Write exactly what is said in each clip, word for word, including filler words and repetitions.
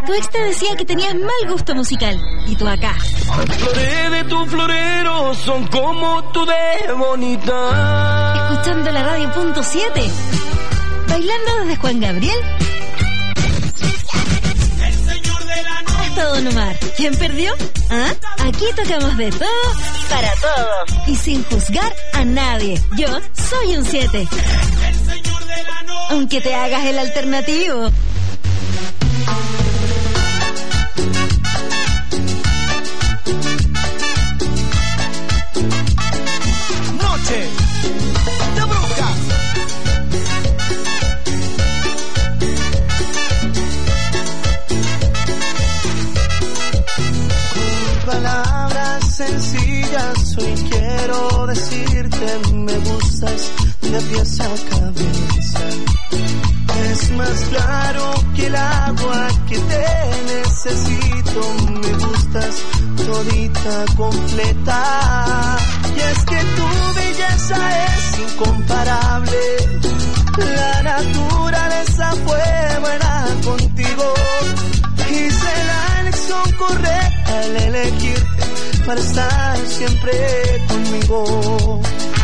Tu ex te decía que tenías mal gusto musical. Y tú acá. Flores de tu florero son como tú de bonita. Escuchando la radio punto siete. Bailando desde Juan Gabriel hasta Don Omar. ¿Quién perdió? ¿Ah? Aquí tocamos de todo para todos. Y sin juzgar a nadie. Yo soy un siete. Aunque te hagas el alternativo. Noche de brujas. Con palabras sencillas hoy quiero decirte me gustas de pies a cabeza. Es más claro que el agua que te necesito. Me gustas todita completa. Y es que tu belleza es incomparable. La naturaleza fue buena contigo. Hice la elección correcta al elegirte para estar siempre conmigo.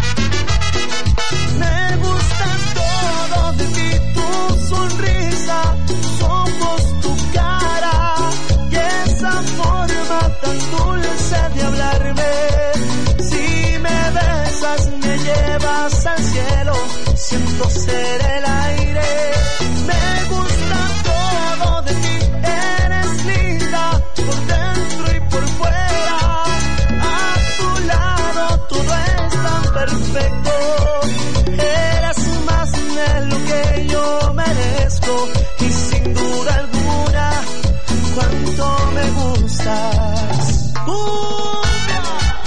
Me gusta todo de ti, tu sonrisa, tus ojos, tu cara y esa forma tan dulce de hablarme. Si me besas me llevas al cielo, siento ser el aire. Me gusta todo de ti, eres linda por dentro y por fuera. A tu lado todo es tan perfecto. Eres más de lo que yo merezco y sin duda alguna cuánto me gustas. ¡Cumbia!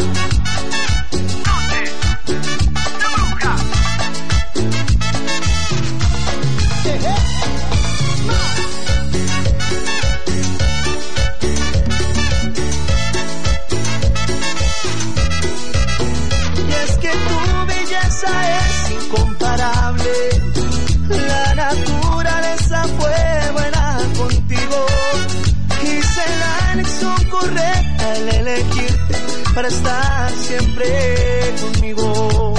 Y es que tu belleza es incomparable. La naturaleza fue buena contigo. Hice la elección correcta al elegirte para estar siempre conmigo.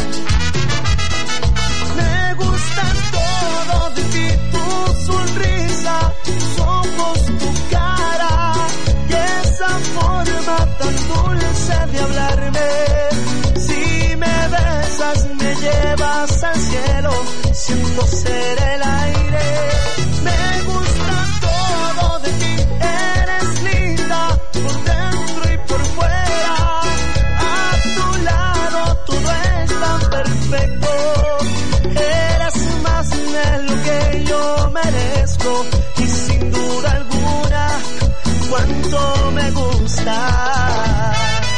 Me gusta todo de ti, tu sonrisa, tus ojos, tu cara y esa forma tan dulce de hablarme. Si me besas me llevas al cielo, siento ser el aire. Me gusta todo de ti, eres linda por dentro y por fuera. A tu lado todo es tan perfecto. Eres más de lo que yo merezco y sin duda alguna cuánto me gusta.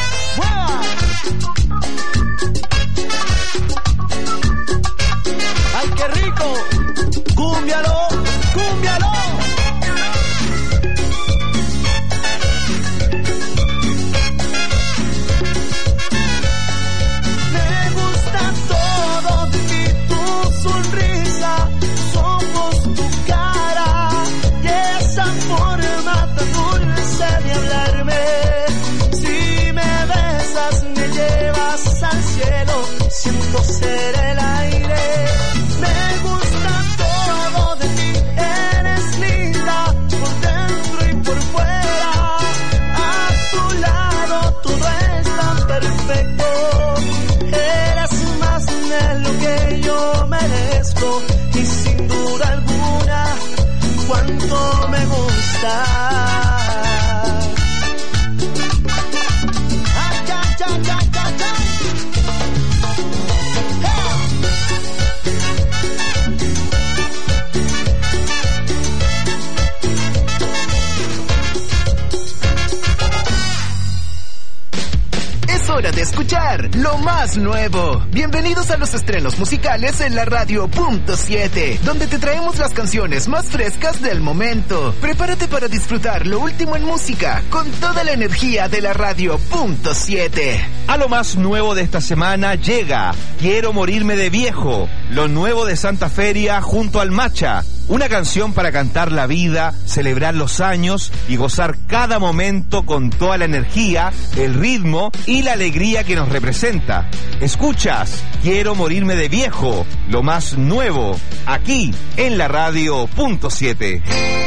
¡Ay, qué rico! ¡Cúmbialo! ¡Cúmbialo! Me gusta todo de ti, tu sonrisa, tus ojos, tu cara y esa forma tan dulce de hablarme. Si me besas me llevas al cielo, siento ser el aire. Me gusta todo de ti, eres linda por dentro y por fuera. A tu lado todo es tan perfecto. Eres más de lo que yo merezco y sin duda alguna cuánto me gusta. Ay, ay, ay, ay, ay, ay. Es hora de escuchar lo más nuevo. Bienvenidos a los estrenos musicales en la radio punto siete, donde te traemos las canciones más frescas del momento. Prepárate para disfrutar lo último en música con toda la energía de la radio punto siete. A lo más nuevo de esta semana llega Quiero morirme de viejo, lo nuevo de Santa Feria junto al Macha. Una canción para cantar la vida, celebrar los años y gozar cada momento con toda la energía, el ritmo y la alegría que nos representa. Escuchas Quiero morirme de viejo, lo más nuevo, aquí en la radio punto siete.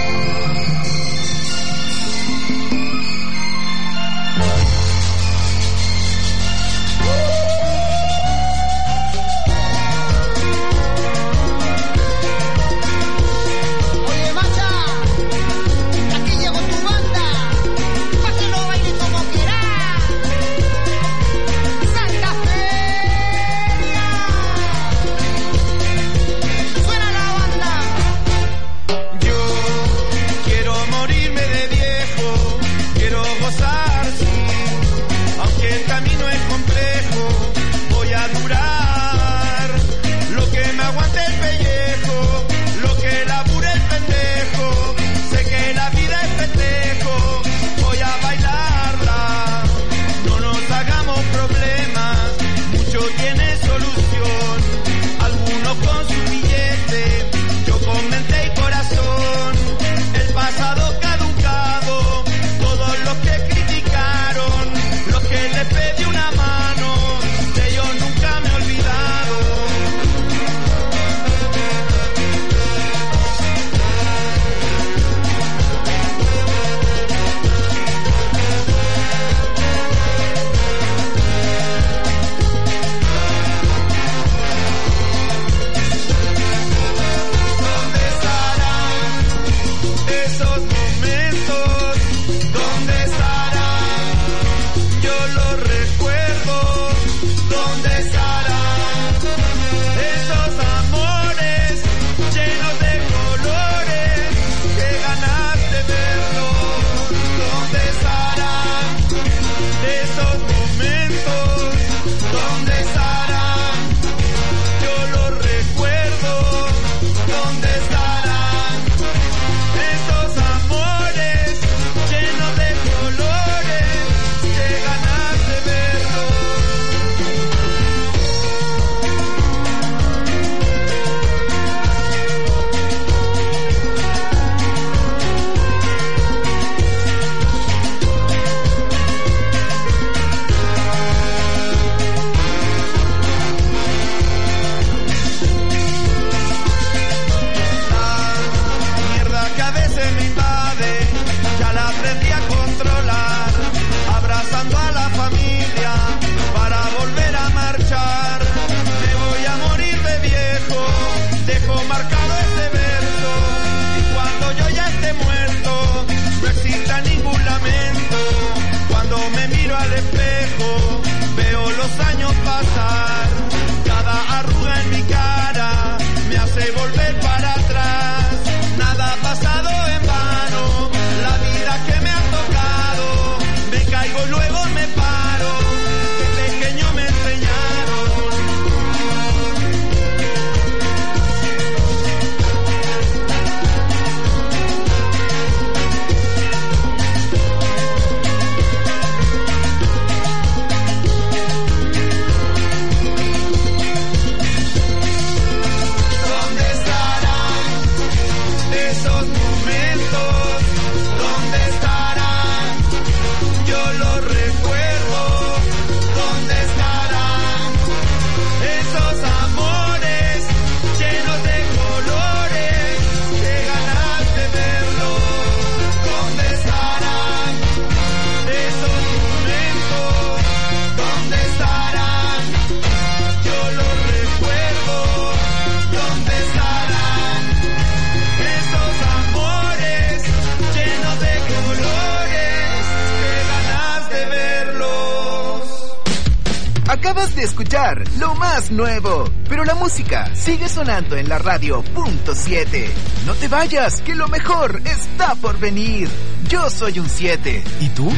Acabas de escuchar lo más nuevo, pero la música sigue sonando en la radio punto siete. No te vayas, que lo mejor está por venir. Yo soy un siete. ¿Y tú?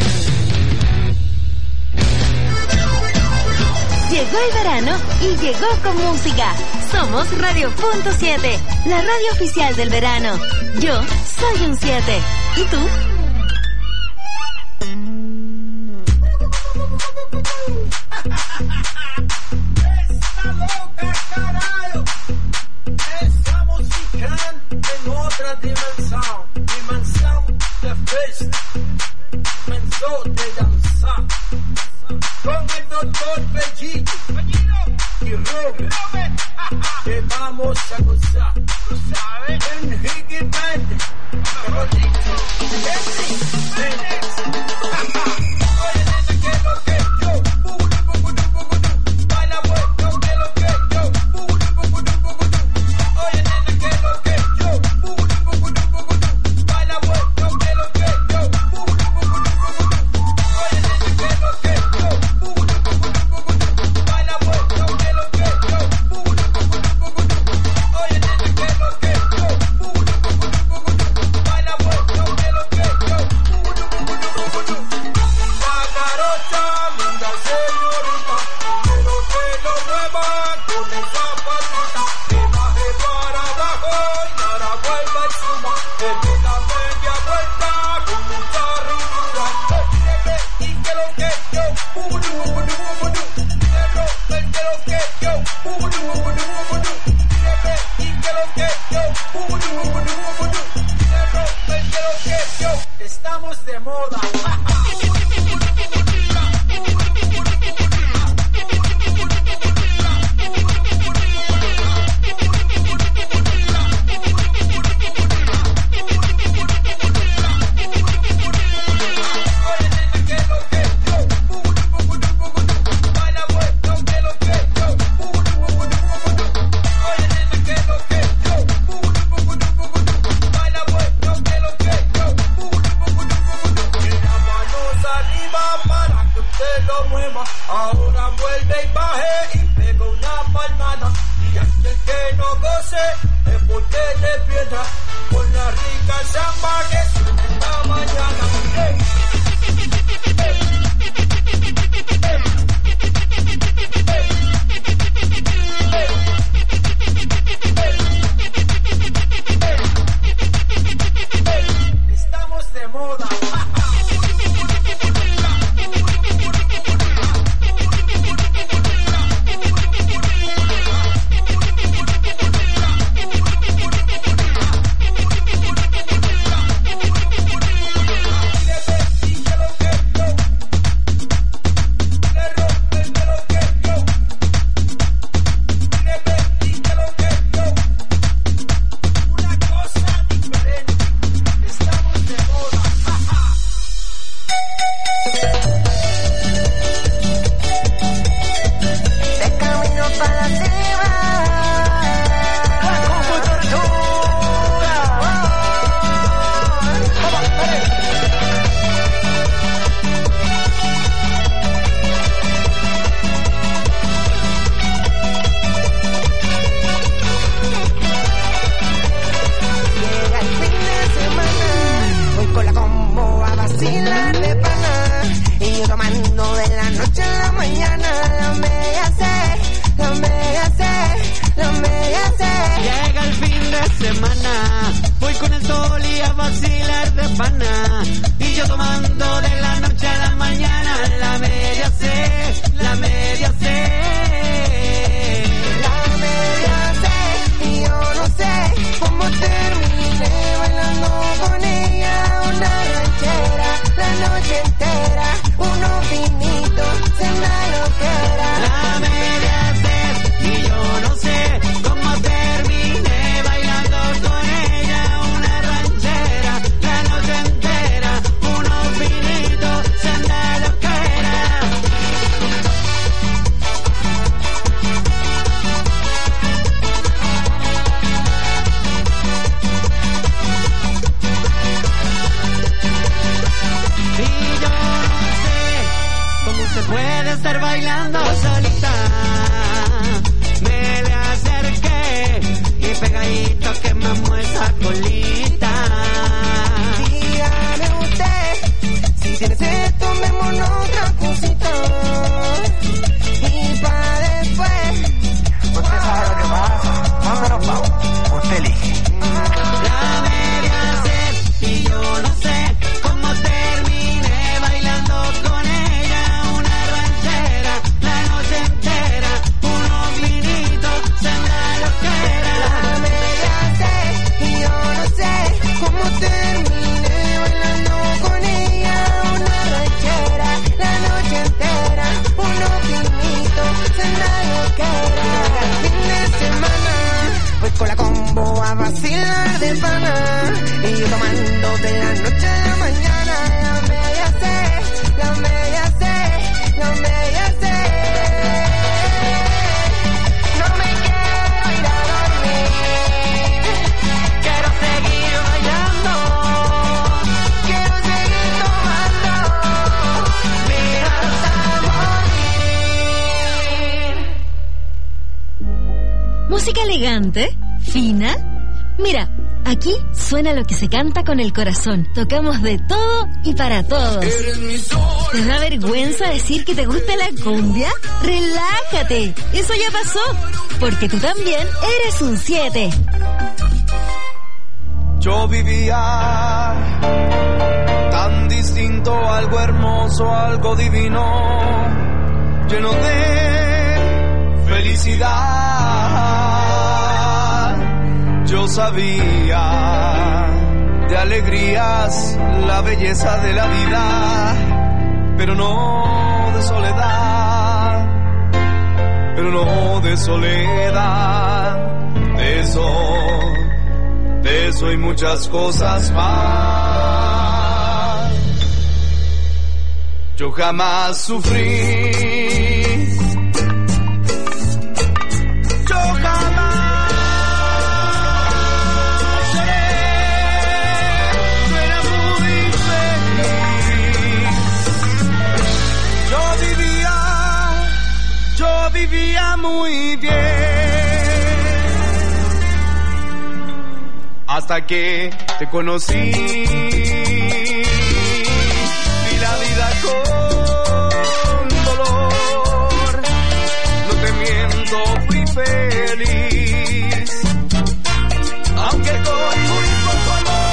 Llegó el verano y llegó con música. Somos Radio punto siete, la radio oficial del verano. Yo soy un siete. ¿Y tú? Esta loca, carajo. otra dimensión, dimensión de fiesta, dimensión de danzar. Con el doctor Bellito y Robert, te vamos a gozar, ¿tú sabes? En Higgy Band, Rodrigo, Félix, oye, nena, que lo que yo, bugudu, bugudu, bugudu, baila bueno, que lo que yo, bugudu, bugudu, bugudu, oye, nena, que lo que yo, bugudu, bugudu, bugudu, baila bueno, que lo que yo, bugudu, bugudu, bugudu, oye, nena, que lo que yo, bugudu, bugudu, bugudu, baila bueno, que lo que yo, bugudu, bugudu, bugudu, oye, nena, que lo que yo, bugudu, bugudu, bugudu, baila bueno, que lo que yo, bugudu, bugudu, bugudu. La garota, linda señorita, quiero que lo mueva con esa patita, que baje para abajo y ahora vuelva y suba, que dé la media vuelta con mucha ricura. Y que lo que yo, bugudu, bugudu, bugudu, que rompe, que lo que yo, bugudu, bugudu, bugudu, y que lo que yo, bugudu, bugudu, bugudu, que rompe, que lo que yo, estamos de moda. Ahora vuelve y baje y pega una palmada. Y aquel que no goce es porque despierta con la rica samba que suena en la mañana. Hey. Hey. Hey. Hey. Hey. Estamos de moda. Con ella una ranchera la noche entera. semana y yo tomando de la noche a la mañana. La media C, la media C, la media C. No me quiero ir a dormir, quiero seguir bailando, quiero seguir tomando, mira hasta morir. Música elegante, fina. Mira, aquí suena lo que se canta con el corazón. Tocamos de todo y para todos. ¿Te da vergüenza decir que te gusta la cumbia? ¡Relájate! Eso ya pasó, porque tú también eres un siete. Yo vivía tan distinto, algo hermoso, algo divino, lleno de felicidad. Yo sabía de alegrías la belleza de la vida, pero no de soledad, pero no de soledad, de eso, de eso y muchas cosas más. Yo jamás sufrí, yo jamás vivía muy bien, hasta que te conocí, vi la vida con dolor, no te miento, fui feliz, aunque con muy poco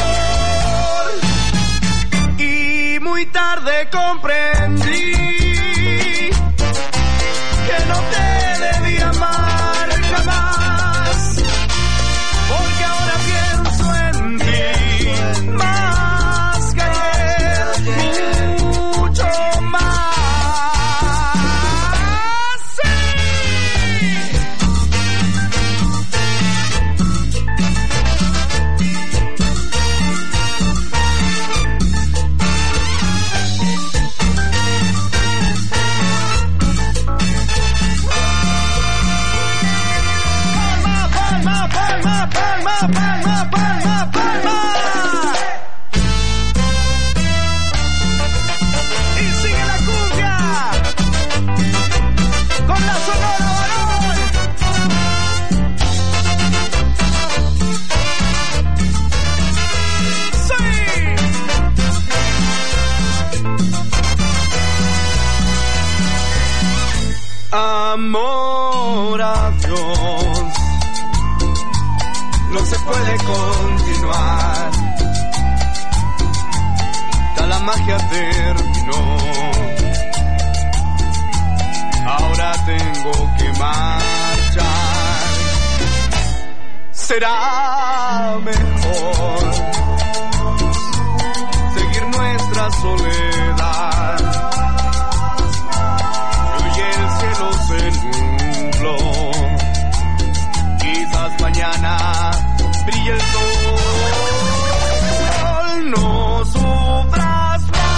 amor, y muy tarde comprendí que no te debí amar jamás, porque ahora pienso en ti más que ayer, mucho más. Sí. Palma, palma, palma, palma. Y sigue la cumbia con la Sonora Varón. Sí. Amor a Dios, no se puede continuar, ya la magia terminó, ahora tengo que marchar, será mejor seguir nuestra soledad, hoy el cielo se nubló, quizás mañana brilla el sol, no sufras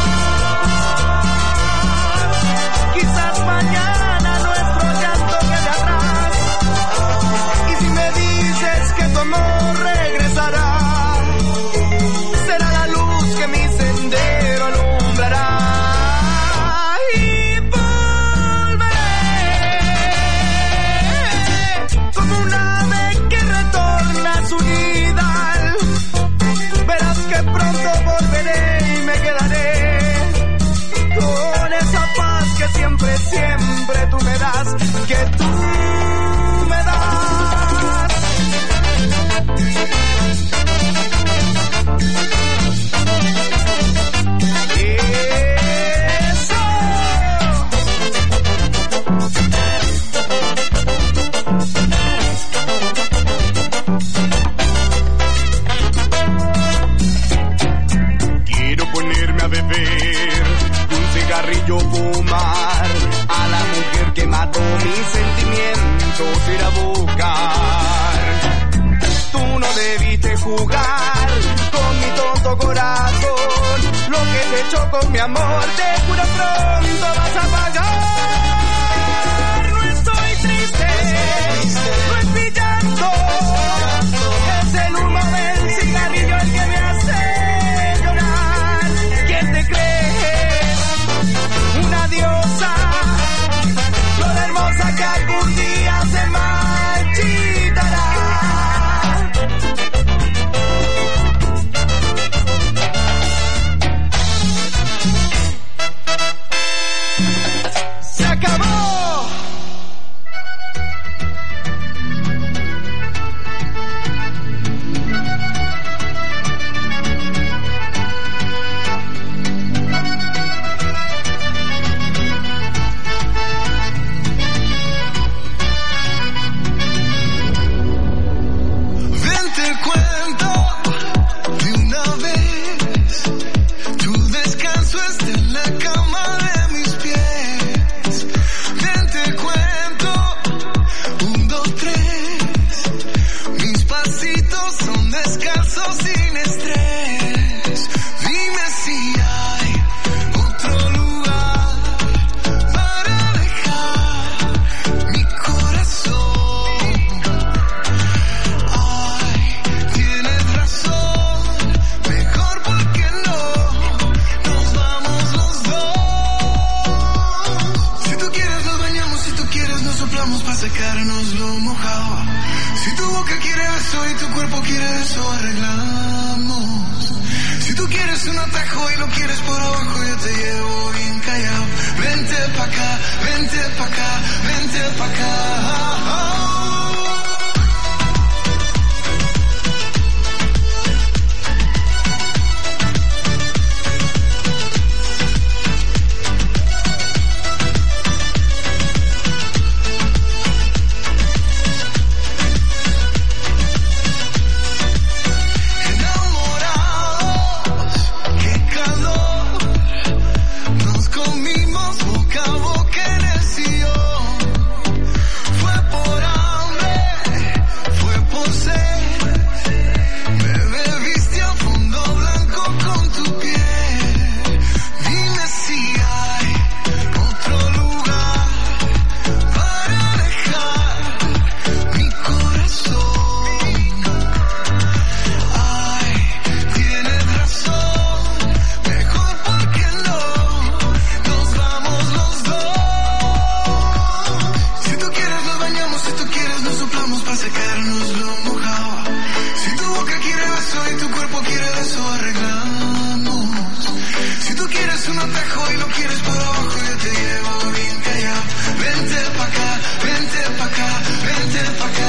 más, quizás mañana nuestro llanto quede atrás, y si me dices que tu amor regresará, será la luz que mi sendero alumbrará, y volveré como un ave que retorna a su nidal, verás que pronto volveré y me quedaré con esa paz que siempre, siempre tú me das, que tú me das. Eso. Quiero ponerme a beber, un cigarrillo fumar, a la mujer que mató mis sentimientos jugar con mi tonto corazón. Lo que te echó con mi amor, te juro pronto vas a pagar. No estoy triste, no es mi llanto, es el humo del cigarrillo el que me hace llorar. ¿Quién te crees? Una diosa, flor hermosa que algún día se marchitará. Se acabó. Ven, te cuento de una vez. Tu descanso está en la cama de mis pies. Ven, te cuento, un, dos, tres. Mis pasitos son descalzos sin estrés. Dime si hay otro lugar para dejar mi corazón. Ay, tienes razón, mejor porque no nos vamos los dos. Si tú quieres nos bañamos, si tú quieres nos soplamos para secarnos lo mojado. Si tu boca quiere eso y tu cuerpo quiere eso, arreglamos. Si tú quieres un atajo y lo quieres por abajo, yo te llevo bien callado. Vente pa' acá, vente pa' acá, vente pa' acá. Enamorados, qué calor. Nos comimos boca a boca en el sillón. Fue por hambre, fue por sed. Me bebiste a fondo blanco con tu piel. Dime si hay otro lugar para dejar mi corazón. Ay, tienes razón, mejor porque no nos vamos los dos. Si tú quieres nos bañamos, si tú quieres nos soplamos para secarnos lo mojado. Si tu boca quiere eso y tu cuerpo quiere eso, arreglamos. Si tú quieres un atajo y lo quieres por abajo, yo te llevo bien callado. Vente pa' acá, vente pa' acá, vente pa' acá.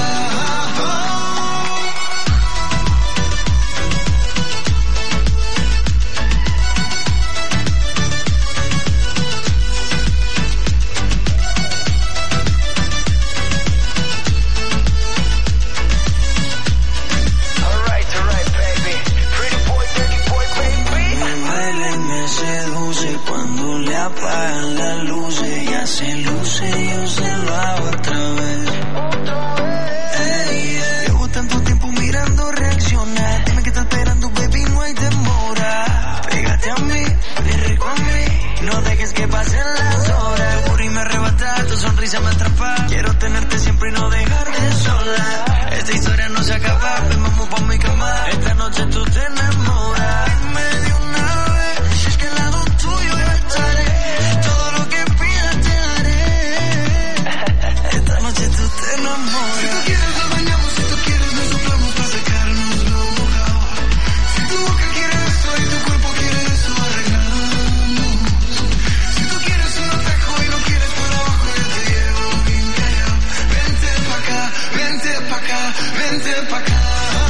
Alright, alright, baby. Pretty boy, dirty boy, baby. Me baila y me seduce cuando le apagan las luces. Ya se luce, yo se lo hago otra vez. Ey, yeah. Llevo tanto tiempo mirando reaccionar. Dime que estás esperando, baby, no hay demora. Pégate a mí, ven rico a mí. No dejes que pasen las horas. El burro me arrebata, tu sonrisa me atrapa. Quiero tenerte siempre y no dejarte sola. Esta historia no se acaba, ven, vamos pa' mi cama. Esta noche tú te enamoras. Dime de una vez, si es que al lado tuyo yo estaré. Todo lo que pidas te haré. Esta noche tú te enamoras. Si tú quieres nos bañamos, si tú quieres nos soplamos para secarnos lo mojado. Si tu boca quiere eso y tu cuerpo quiere eso, arreglamos. Si tú quieres un atajo y lo quieres por abajo, yo te llevo bien callado. Vente pa' acá, vente pa' acá, vente pa' acá.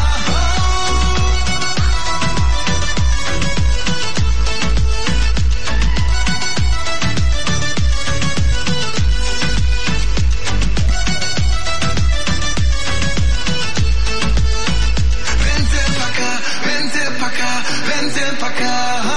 Vente pa' acá, vente pa' acá, vente pa' acá.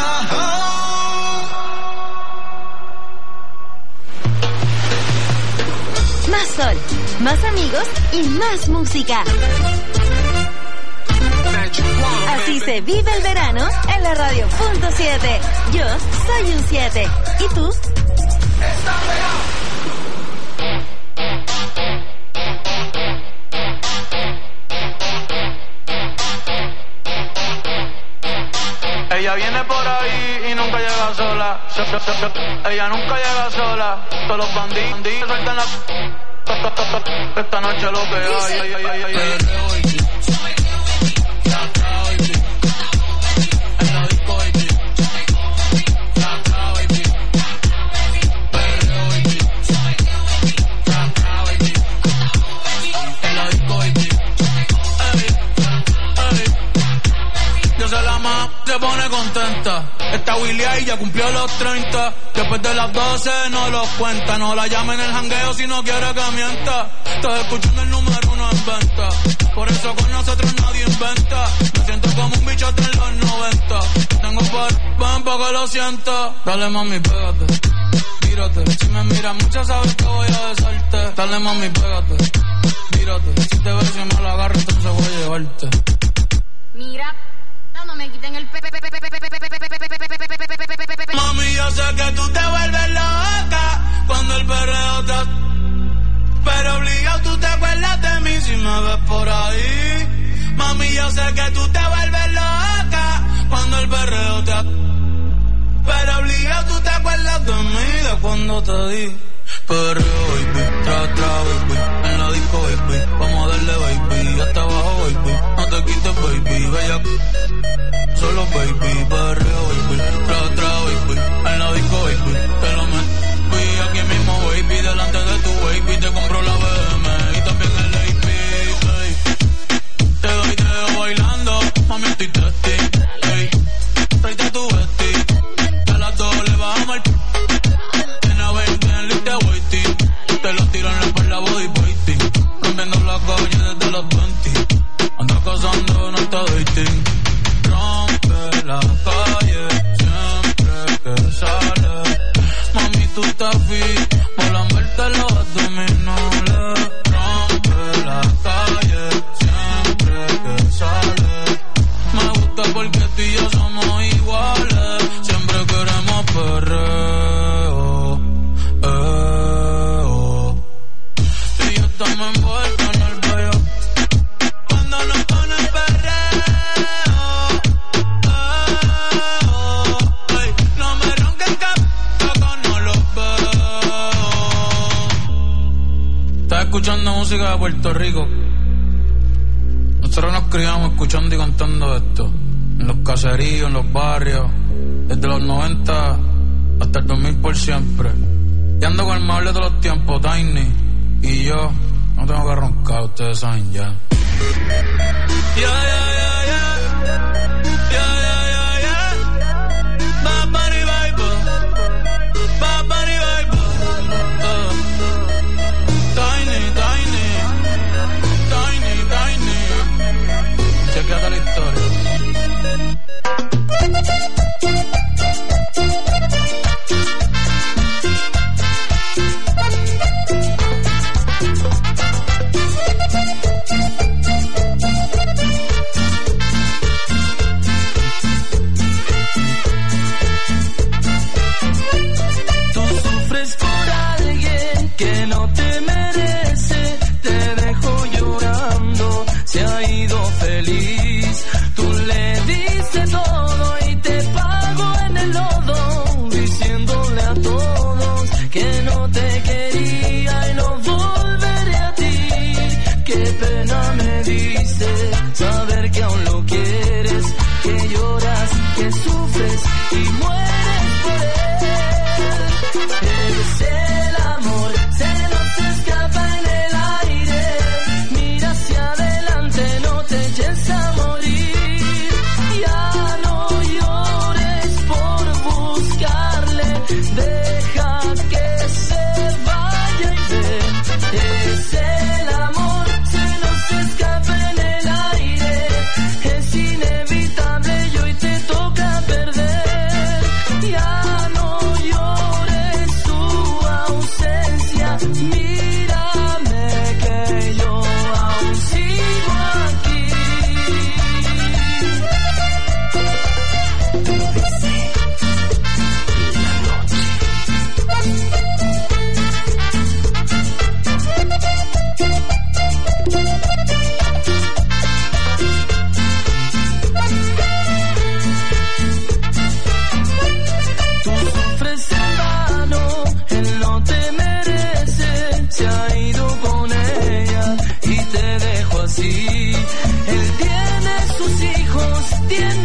Más sol, más amigos y más música. Magic Se vive el verano en la radio punto siete. Yo soy un siete. ¿Y tú? Ella viene por ahí y nunca llega sola. Ella nunca llega sola. Todos los bandidos sueltan la... Esta noche lo que hay, ay, ay, ay, ay, ay. Se pone contenta. Esta Willy ahí ya cumplió los treinta. Después de las doce no los cuenta. No la llame en el jangueo si no quiere que mienta. Estás escuchando el número uno en venta. Por eso con nosotros nadie inventa. Me siento como un bichote en los noventa. Tengo par, ven pa' que lo sienta. Dale mami, pégate, mírate. Si me miras mucho sabes que voy a besarte. Dale mami, pégate, mírate. Si te ves y me la agarro entonces voy a llevarte. Mira, no me quiten el pe... Mami, yo sé que tú te vuelves loca cuando el perreo te... Pero obligado tú te acuerdas de mí si me ves por ahí. Mami, yo sé que tú te vuelves loca cuando el perreo te... Pero obligado tú te acuerdas de mí de cuando te di. Perreo, baby, tra, tra, baby, en la disco, baby, vamos a darle, baby, hasta abajo, baby, no te quites, baby, bella, solo, baby, perreo, baby, tra, tra, baby, en la disco, baby, te lo meto, baby, aquí mismo, baby, delante de tu baby, te compro la B M y también el A P, hey. Te doy, te dejo bailando, mami, estoy testing, hey. Tráete tu vesti, que a las dos le bajamos el... Te lo tiro en la espalda body biting. Rompiendo la calle desde los veinte. Anda cazando, no está dating. Rompe la calle siempre que sale. Mami, tú estás fit, molan verte los abdominales. Rompe la calle siempre que sale. Me gusta porque tú y yo somos iguales. Siempre queremos perreo, eh. Estamos envueltos en el bello cuando nos ponen perreo, oh, hey, no me ronquen que no los veo. Estás escuchando música de Puerto Rico. Nosotros nos criamos escuchando y cantando esto en los caseríos, en los barrios, desde los noventa hasta el dos mil por siempre. Y ando con el más de todos los tiempos, Tiny. Y yo no tengo que roncar, ustedes saben ya. Ya, ya, ya, ya. Ya, ya, ya, ya. Bad Bunny Bible. Bad Bunny Bible. Uh. Tiny, tiny. Tiny, tiny. Chequeate la historia.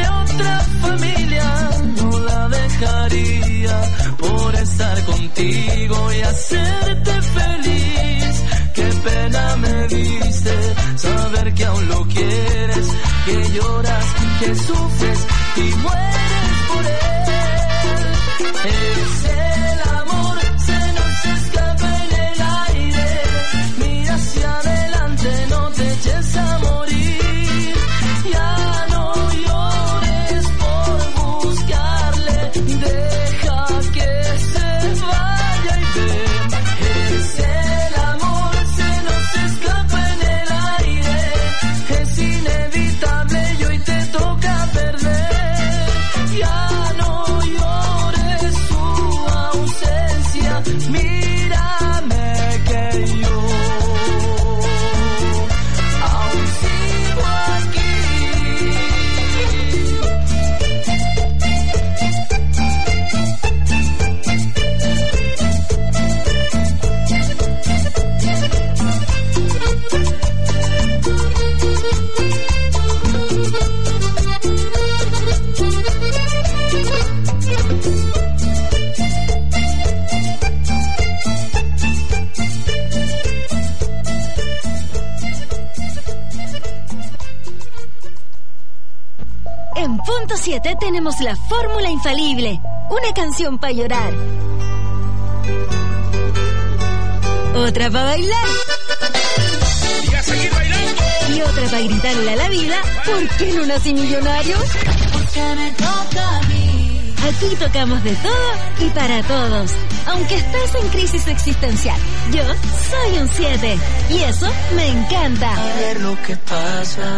de otra familia no la dejaría por estar contigo y hacerte feliz. Qué pena me diste saber que aún lo quieres, que lloras, que sufres y mueres por él. Es el amor, se nos escapa en el aire. Mira hacia adelante, no te eches a morir. Ya no llores por buscarle, deja que se vaya y ven. Es el amor, se nos escapa en el aire. Es inevitable y hoy te toca perder. Ya no llores su ausencia, mírame que yo aún sigo aquí. En punto siete tenemos la fórmula infalible, una canción para llorar, otra para bailar y a seguir bailando, y otra para gritarle a la vida: ¿por qué no nací millonario? Porque me toca a mí. Aquí tocamos de todo y para todos, aunque estés en crisis existencial. Yo soy un siete y eso me encanta. A ver lo que pasa.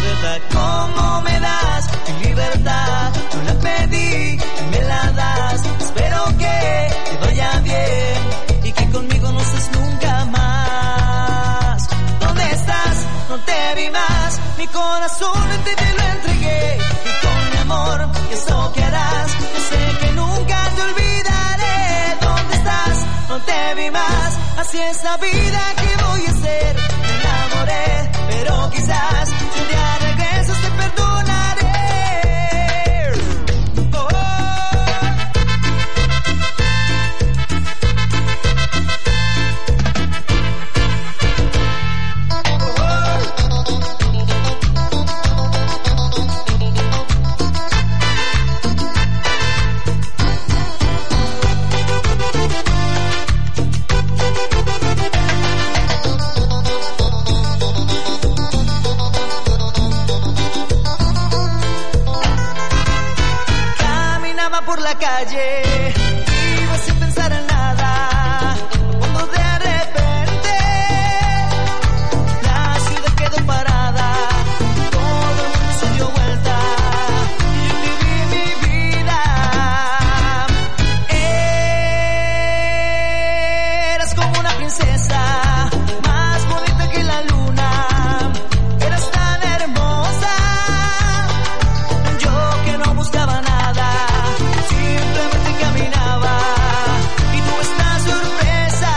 verdad. ¿Cómo me das mi libertad? No la pedí, me la das. Espero que te vaya bien y que conmigo no estés nunca más. ¿Dónde estás? No te vi más. Mi corazón te, te lo entregué y con mi amor, ¿qué es lo que harás? Yo sé que nunca te olvidaré. ¿Dónde estás? No te vi más. Así es la vida que voy a hacer. Me enamoré, pero quizás si un día regresas te perdonaré. Oh, oh. Por la calle, iba sin pensar en nada, cuando de repente la ciudad quedó parada, todo el mundo se dio vuelta y yo viví mi vida. Eras como una princesa, más bonita que la luna, eras tan hermosa, yo que no buscaba nada. Simplemente caminaba y tú estás sorpresa.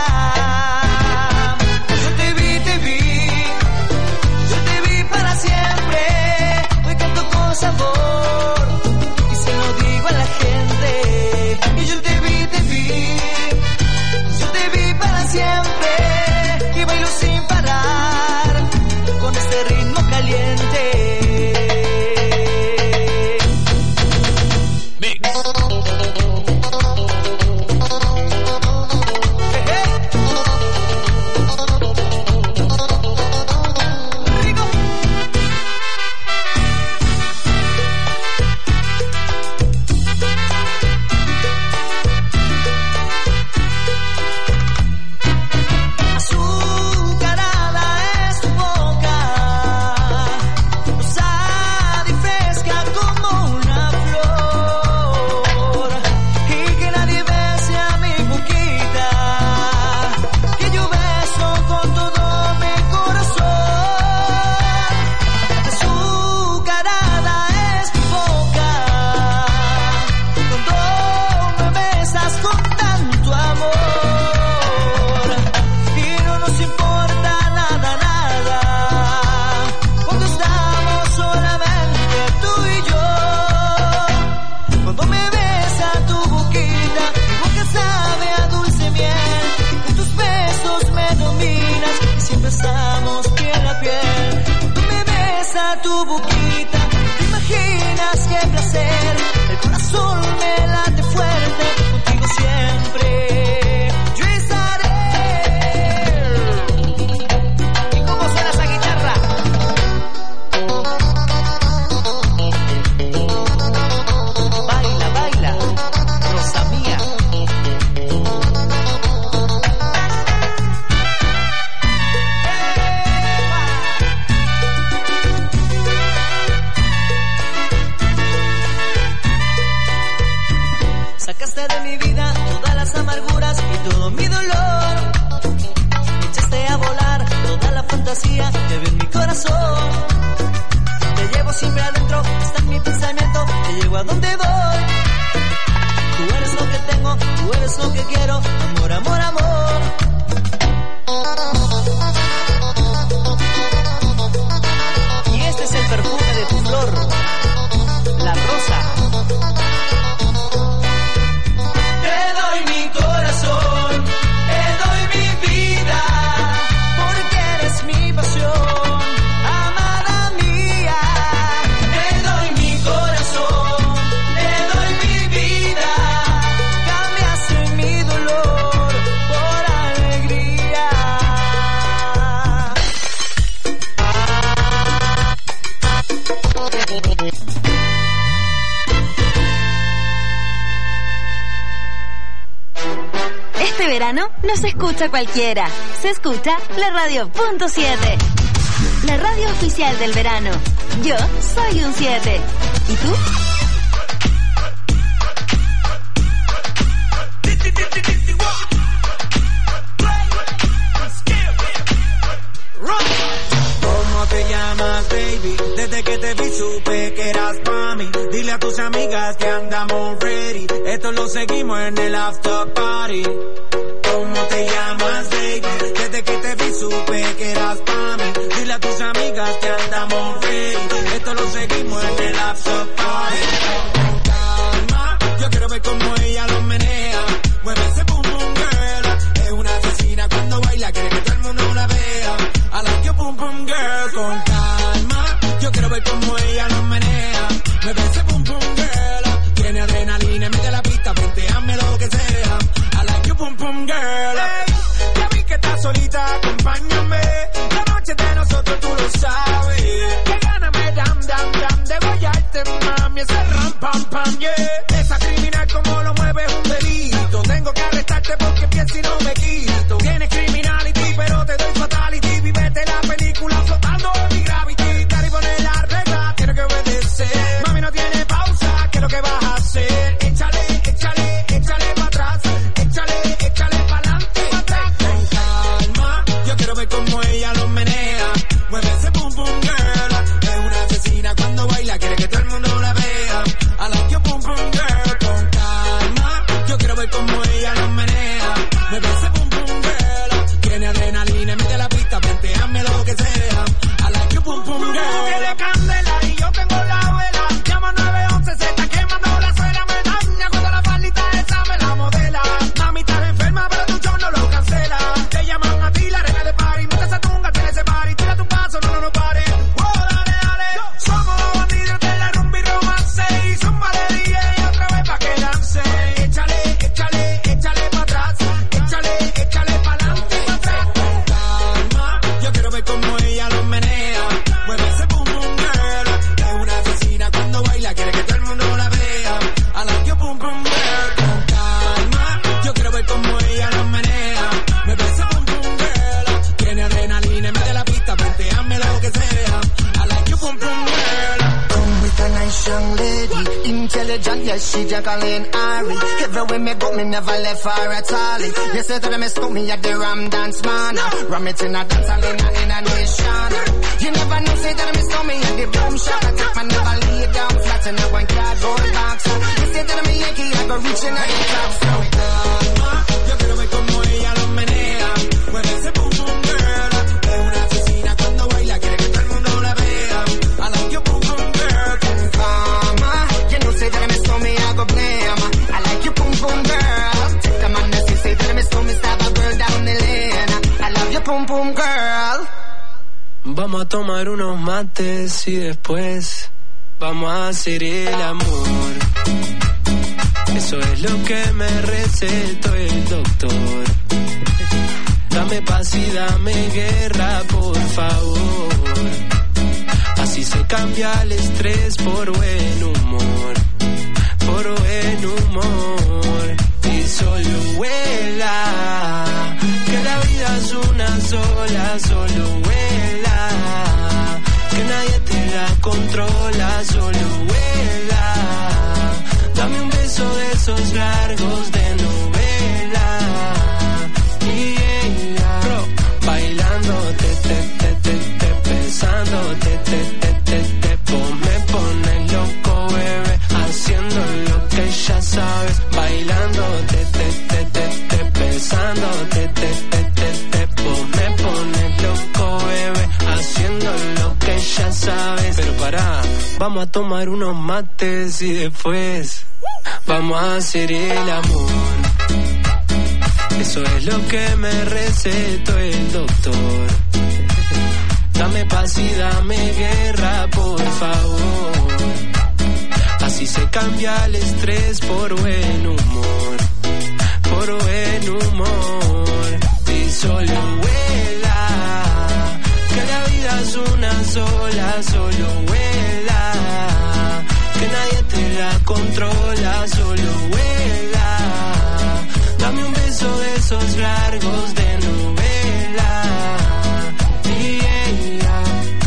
Yo te vi, te vi, yo te vi para siempre. Hoy canto con sabor y se lo digo a la gente. Y yo te vi, te vi, yo te vi para siempre. Y bailo sin parar con este ritmo caliente. Estamos piel a piel. Tú me besas tu boquita. ¿Te imaginas qué placer? El corazón me late fuerte. Contigo siempre yo estaré. ¿Y cómo suena esa guitarra? Baila, baila, Rosa mía. Sacaste de mi vida todas las amarguras y todo mi dolor. Me echaste a volar toda la fantasía que había en mi corazón. Te llevo siempre adentro, está en mi pensamiento, te llevo a donde voy. Tú eres lo que tengo, tú eres lo que quiero, amor, amor, amor. Y este es el perfume de tu flor, la rosa. Este verano no se escucha cualquiera, se escucha la radio punto siete. la radio oficial del verano. Yo soy un siete. ¿Y tú? ¿Cómo te llamas, baby? Desde que te vi supe que eras pa' mí. Dile a tus amigas que andamos ready. Esto lo seguimos en el after party. ¿Cómo te llamas, baby? Desde que te vi supe que eras pa' mí. Dile a tus amigas que andamos ready. Esto lo seguimos en el after party. Con calma, yo quiero ver cómo ella lo menea. Mueve ese boom boom girl. Es una asesina cuando baila, quiere que todo el mundo la vea. I like your boom boom girl. Con calma, yo quiero ver cómo ella lo menea. Mueve ese boom boom girl. Tiene adrenalina, mete la pista, venteame lo que sea. I like your boom boom girl. Hey, ya vi que estás solita, acompáñame. La noche de nosotros tú lo sabes. Que gana me dam dam dam de guayarte, mami. Ese ram pam pam, yeah. Esa criminal como lo mueve es un delito. Tengo que arrestarte porque pienso y no me quito. Tienes criminality, pero te doy fatality. Vivete la película flotando en mi gravity. Daddy pone la regla, tiene que obedecer. Mami no tiene pausa, ¿qué es lo que vas a hacer? Échale, échale, échale para atrás. Échale, échale para adelante. Con calma, yo quiero ver cómo ella lo menea. Mueve ese boom boom girl. Es una asesina cuando baila, quiere que todo el mundo la vea. I like your boom boom girl. Con calma, yo quiero ver cómo ella lo menea. Mueve ese boom boom girl. Tiene adrenalina, mete la pista, venteame lo que sea. I like your boom boom girl. Tiene candela y yo tengo la vela. Llama nueve once, se está quemando la suela. Me daña cuando la palita esa me la modela. Mami estás enferma, pero tu show no lo cancela. Te llaman a ti la reina de party. Mete esa tunga, tiene ese party. Tira tu paso, no, no, no pare. Oh, dale, dale. Somos los bandidos de la rumba y romance. Y son valería y otra vez pa' que lance. Échale, échale, échale pa' atrás. Échale, échale pa' adelante, pa' atrás. Con calma, yo quiero ver cómo ella lo menea. Mueve ese boom boom girl. Es una asesina cuando baila, quiere que todo el mundo la vea. I like your boom boom girl. Con calma, yo quiero ver cómo ella lo menea. Mueve ese boom boom girl. Tiene adrenalina, mete la pista, venteame lo que sea. I like your boom boom girl. Come with a nice young lady, intelligent, yes, she Jacqueline Ari. Everywhere me go, me never left her at all. You say that I miss me at the Ram Dance Man. Ram it in a dance hall in a, in a nation. You never know, say that I miss me at the boom shop. I take my never lay down flat in a one cardboard box. You say that I'm a Yankee, I go reaching out the top. So calma, yo quiero ver cómo ella lo menea. Mueve ese boom boom girl. Es una asesina cuando baila, quiere que todo el mundo la vea. I like your boom boom girl. Con calma, you know, say that I miss me, I go blame. I like your boom boom girl. Take a man that say that I miss me, stab a girl down the lane. I love your boom boom girl. Vamos a tomar unos mates y después vamos a hacer el amor. Eso es lo que me recetó el doctor. Dame paz y dame guerra, por favor. Así se cambia el estrés por buen humor, por buen humor. Y solo vuela, que la vida es una sola, solo vuela, que nadie te la controla, solo vuela. Dame un beso de esos largos de novela. Y yeah, bro, bailando, te, te, te, te, te, besando, te, te, te, te, te, pon, me pones loco, bebé, haciendo lo que ya sabes, bailando, te, te, te, te, te, besando, te, te, te, te, te, pon, me pones loco, bebé, haciendo lo que ya sabes. Pero pará, vamos a tomar unos mates y después vamos a hacer el amor. Eso es lo que me recetó el doctor. Dame paz y dame guerra, por favor. Así se cambia el estrés por buen humor, por buen humor. Y solo vuela, que la vida es una sola, solo vuela, que nadie te la controla, solo vuela. Dame un beso de esos largos de novela. Yeah, yeah.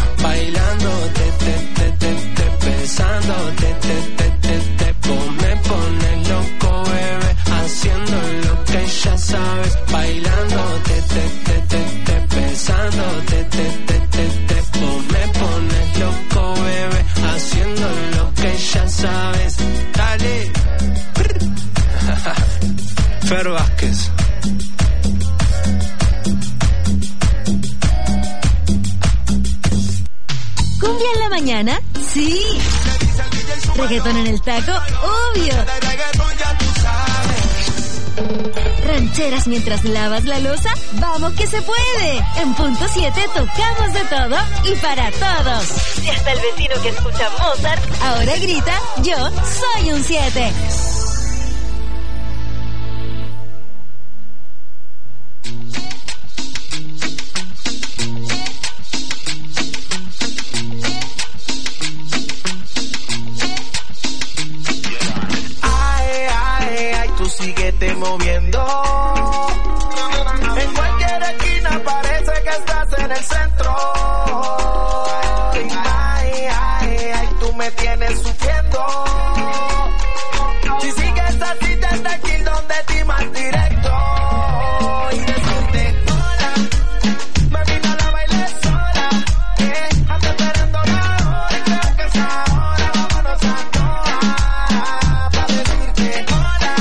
Reggaetón en el taco, obvio. Rancheras mientras lavas la loza, vamos que se puede. En punto siete tocamos de todo y para todos. Y hasta el vecino que escucha Mozart ahora grita, yo soy un siete. Síguete moviendo. En cualquier esquina parece que estás en el centro. Ay, ay, ay, tú me tienes sufriendo. Si sigues así desde aquí donde ti más directo. Y decirte hola, baby, no la bailes sola. Eh, ando esperando la hora y creo que es ahora. Vámonos a toa. Pa' decirte hola.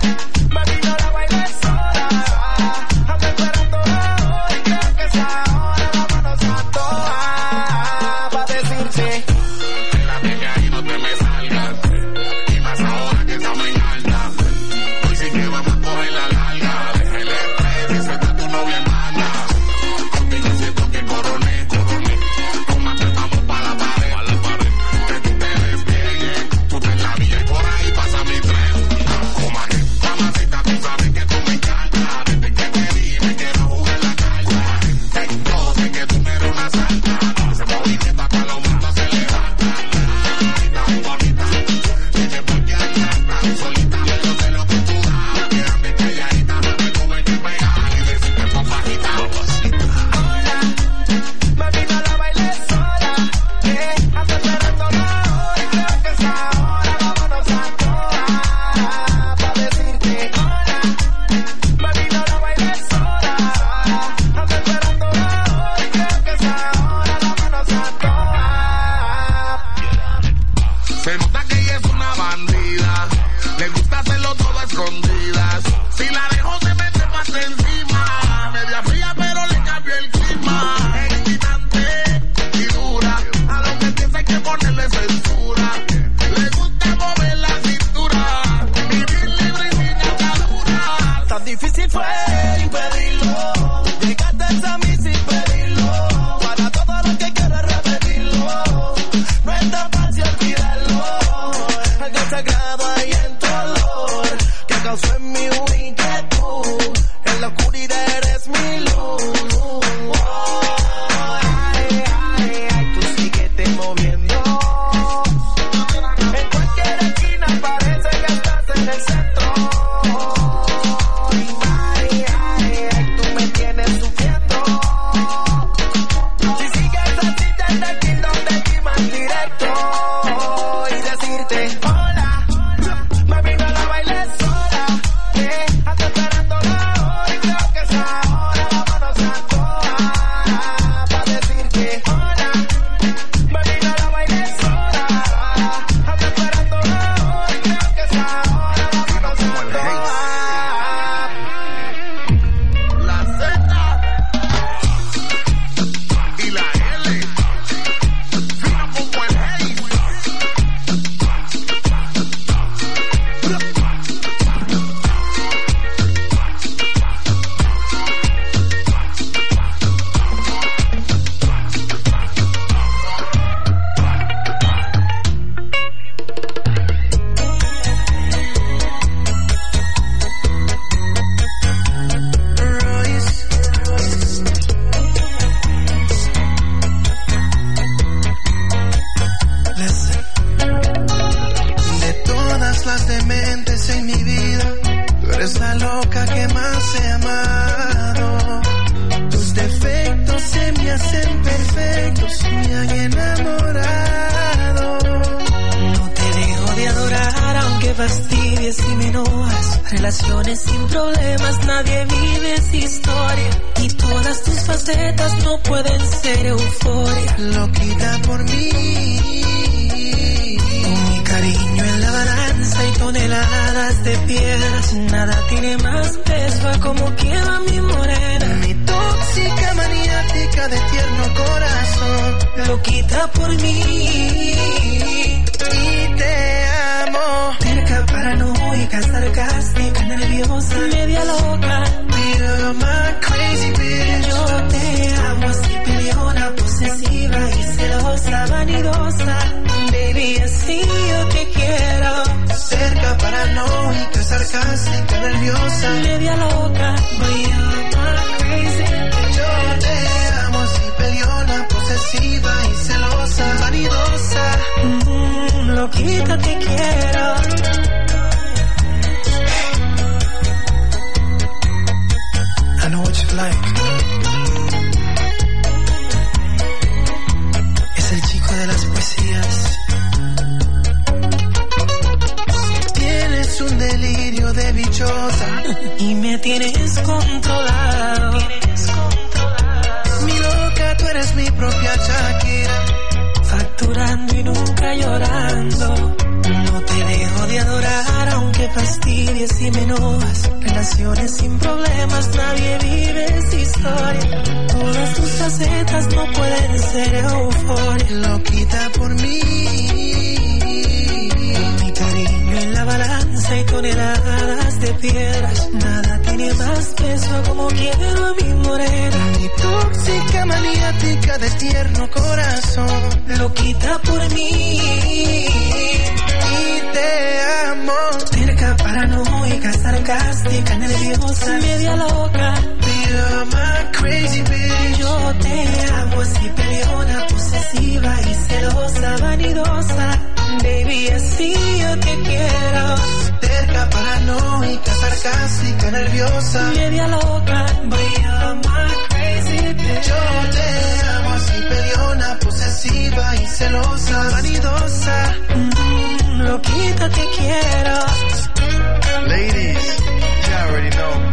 Relaciones sin problemas, nadie vive esa historia. Y todas tus facetas no pueden ser euforia. Loquita por mí, con mi cariño en la balanza y toneladas de piedras. Nada tiene más peso a como queda mi morena. Mi tóxica tóxica maniática de tierno corazón, loquita por mí. Y te amo. Terca, paranoica, sarcástica, nerviosa, media loca. You're my crazy bitch. Yo te amo así peleona, posesiva y celosa, vanidosa. Baby, así yo te quiero. Cerca, paranoica, sarcástica, nerviosa, media loca. You're my crazy bitch. Yo te amo así peleona, posesiva y celosa, vanidosa. Mm, loquita te quiero. I know what you like. Es el chico de las poesías. Tienes un delirio de bichota y me tienes controlado. Mi loca, tú eres mi propia Shakira. Facturando y nunca llorando. No te dejo de adorar aunque fastidies y me enojas. Relaciones sin problemas, nadie vive esa historia. Todas tus facetas no pueden ser euforia. Loquita por mí. Mi cariño en la balanza y toneladas de piedras. Nada tiene más peso como quiero a mi morena. Mi tóxica maniática de tierno corazón, loquita por mí. Y te amo. Terca, paranoica, sarcástica, nerviosa, media loca. You're my crazy bitch. Yo te amo así peleona, posesiva y celosa, vanidosa. Baby, así yo te quiero. Terca, paranoica, sarcástica, nerviosa, media loca. You're my crazy bitch. Yo te amo así peleona, posesiva y celosa, vanidosa. Mm, loquita te quiero. Ladies, you already know.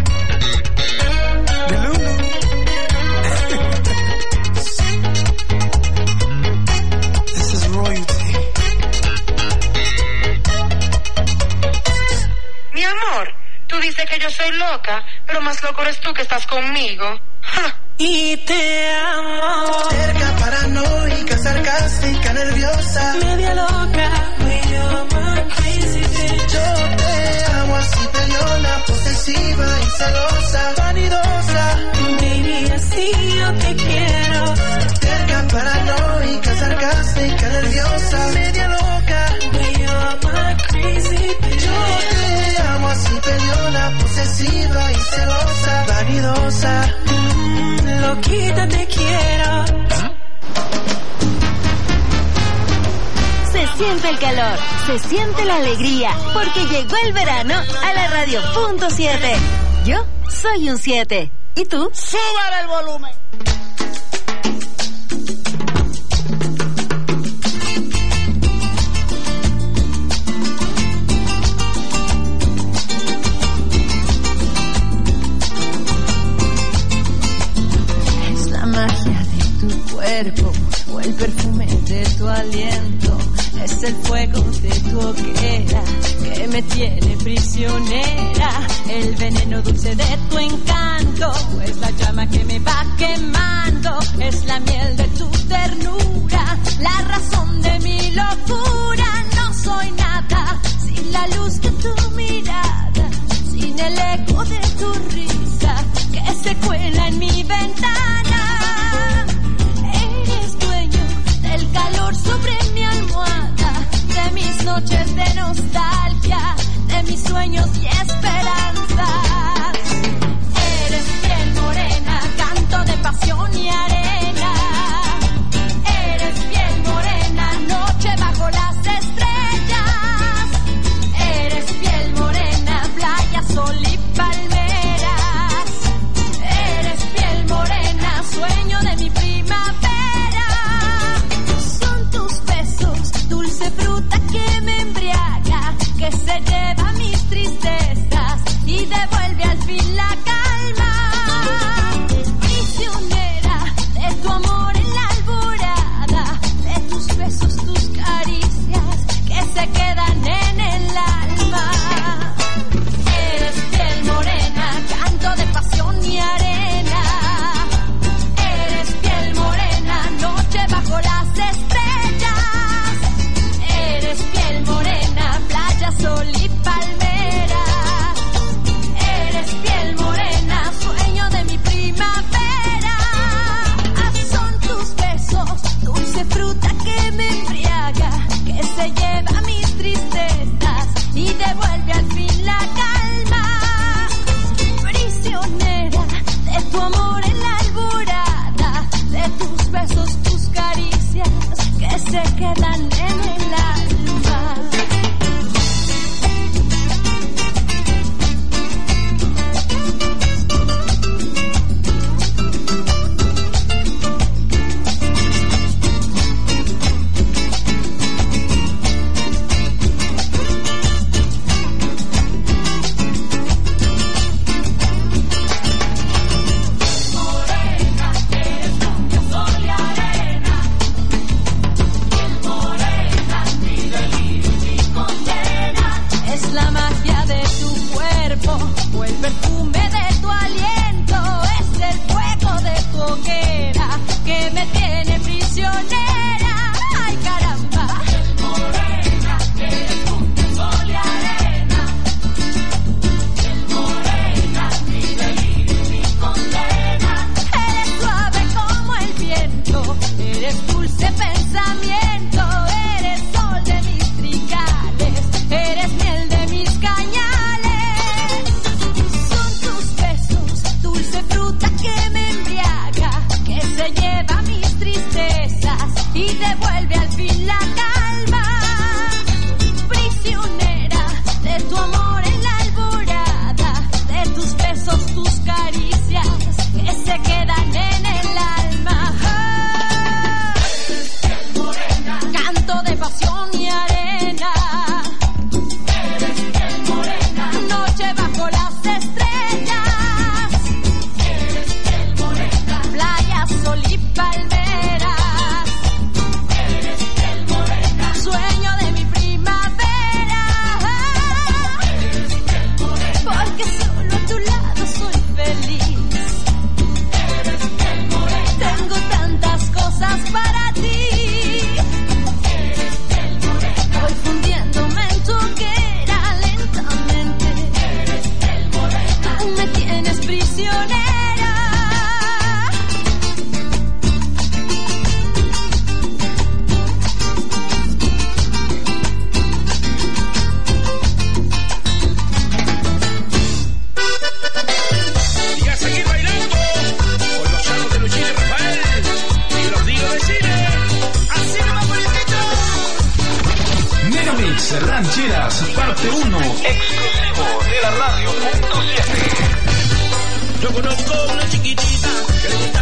This is royalty. Mi amor, tú dices que yo soy loca, pero más loco eres tú que estás conmigo. ¡Ja! Y te amo. Cerca, paranoica, sarcástica, nerviosa, media loca. You're my crazy bitch. Yo te amo así peleona, posesiva y celosa, vanidosa. Baby, así yo te quiero. Cerca, paranoica, sarcástica, nerviosa, media loca. You're my crazy bitch. Yo te amo así peleona, posesiva y celosa, vanidosa. Mm, loquita te quiero. Se siente el calor, se siente la alegría, porque llegó el verano a la radio punto siete. Yo soy un siete. ¿Y tú? ¡Súbale el volumen! Es la magia de tu cuerpo o el perfume de tu aliento. Es el fuego de tu hoguera que me tiene prisionera. El veneno dulce de tu encanto es la llama que me va quemando. Es la miel de tu ternura, la razón de mi locura. No soy nada sin la luz de tu mirada, sin el eco de tu risa que se cuela en mi ventana. Eres dueño del calor sobre mi almohada, de mis noches de nostalgia, de mis sueños y esperanzas. Eres piel morena, canto de pasión y arena. Eres piel morena, noche bajo las estrellas. Eres piel morena, playa, sol y palmeras. Eres piel morena, sueño de mi primavera. Son tus besos, dulce fruta que me embriaga, que se lleva mis tristezas y devuelve al fin la calma. Prisionera de tu amor en la alborada, de tus besos, tus caricias que se quedan en el alma. Eres piel morena, canto de pasión y arena. o el perfume de tu aliento, es el fuego de tu hoguera que me tiene prisionera. Ay, caramba. Morena, eres un sol y arena. Morena, mi delirio y mi condena. Eres suave como el viento, eres dulce pensamiento, eres sol de mis trigales, eres miel de mis cañales. Son tus besos, dulce fruta que me embriaga, que se lleva mis tristezas y devuelve al fin la calma. Prisionera de tu amor en la alborada, de tus besos, tus caricias que se quedan en el alma. Canto de pasión y arena. Eres morena. Noche bajo las estrellas. Eres morena. Playa, sol y palmeras. Eres morena. Sueño de mi primavera. Eres morena. Porque solo a tu lado soy feliz. Eres morena. Tengo tantas cosas para ti. Voy fundiéndome en tu hoguera lentamente. Eres el morena. Tú me tienes prisionera. Y a seguir bailando con los chalos de Luchín y Rafael y los Dios de Chile. Así nomás, bonitito. Megamix Rancheras, parte uno, exclusivo de la radio punto siete. Yo conozco una chiquitita que le gusta